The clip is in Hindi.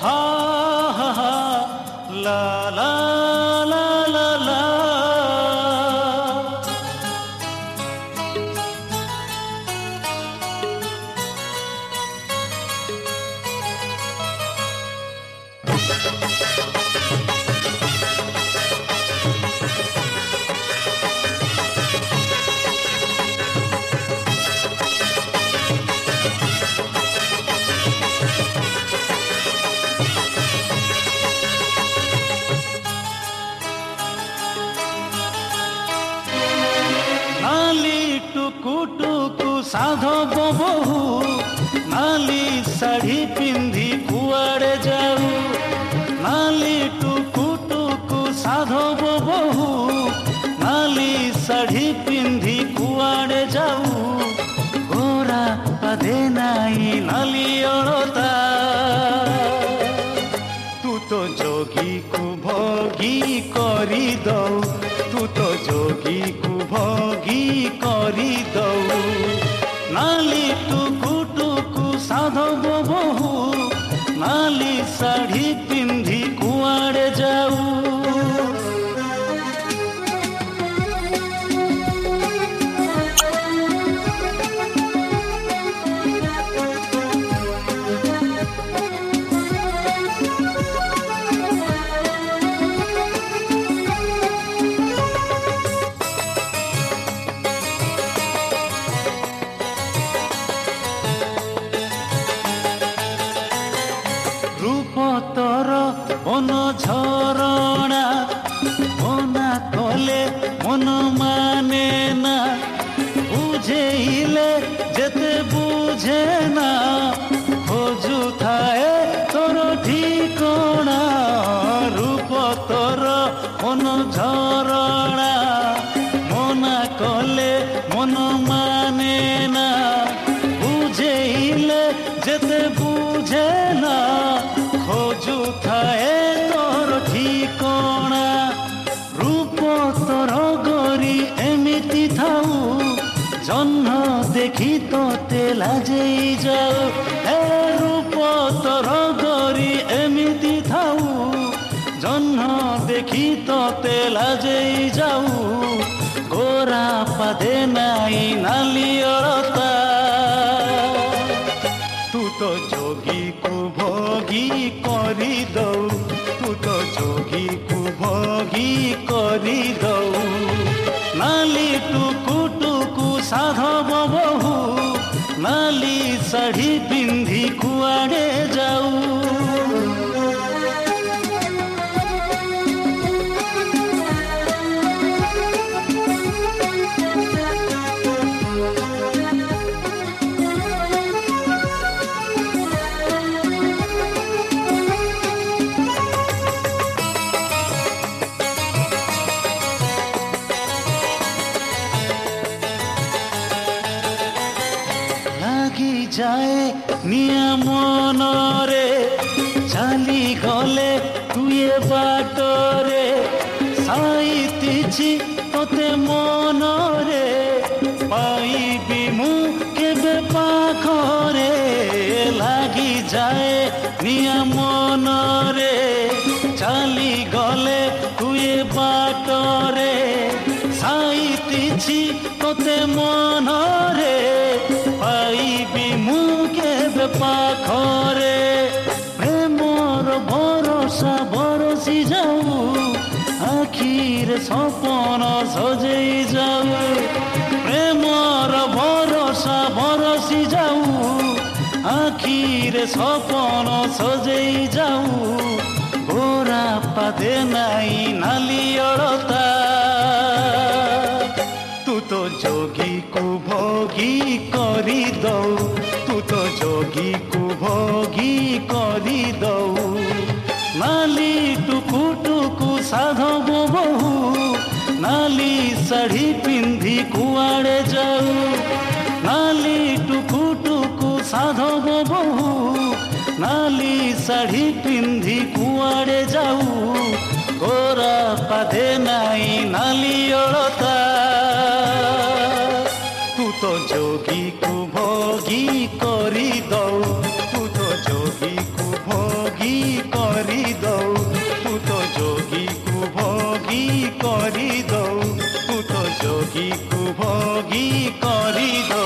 हा हा हा ला ला ला ला ला। टुकुटुकु साधव बहु नाली शाढ़ी पिंधि कुआड़े जाऊ। नाली टुकुटुकु साधव बहु नाली शाढ़ी पिंधि कुआड़े जाऊ। गोरा पादे नाई नाली अड़ता तू तो जोगी को भोगी करी दऊ। तू तो जोगी को भोगी करी दऊ। नाली टुकुटुकु साधव बहु नाली शाढ़ी पिंधि कुआड़े जाऊ। मन झरणा मना कले मन माने ना। बुझेले जेते बुझे ना खोजु थाए तोर ठिकणा। रूप तोर मन झरणा मना कले मन माने ना। बुझेले जेते बुझे ना खोजु थाए तोर ठिकणा। रूप तोर गरी एमिति थाऊ जन्म देखी तोते लाजेई जाऊ। हे रूप तोर गरी एमिति थाऊ जन्म देखी तोते लाजेई जाऊ। गोरा पादे नाई नाली अड़ता तू तो जोगी को भोगी करी दऊ। तू तो जोगी को भोगी करी दऊ। नाली टुकुटुकु साधव बहु नाली शाढ़ी पिंधि कुआड़े जाऊ। जाए निया मनरे चाली गले तुए बाटरे। साइतिछि तोते मनरे पाइबी मु केबे पाखरे। लागी जाए निया मनरे चाली गले तुए बाटरे। साइतिछि तोते मनरे पाइबी मु केबे पाखरे। प्रेमर भरोसा बरसी जाऊ आखिर सपन सजेई जाऊ। प्रेमर भरोसा बरसी जाऊ आखिर सपन सजेई जाऊ। गोरा पादे नाई नाली अड़ता तू तो जोगी को भोगी करी दऊ। तू तो जोगी को भोगी करी दऊ। नाली टुकुटुकु साधव बहु नाली शाढ़ी पिंधि कुआड़े जाऊ। नाली टुकुटुकु साधव बहु नाली शाढ़ी पिंधि कुआड़े जाऊ। गोरा पादे नाई नाली अड़ता तू तो जोगी को भोगी करी दऊ। तू तो जोगी को भोगी भोगी करी दो तू तो जोगी को भोगी करी दो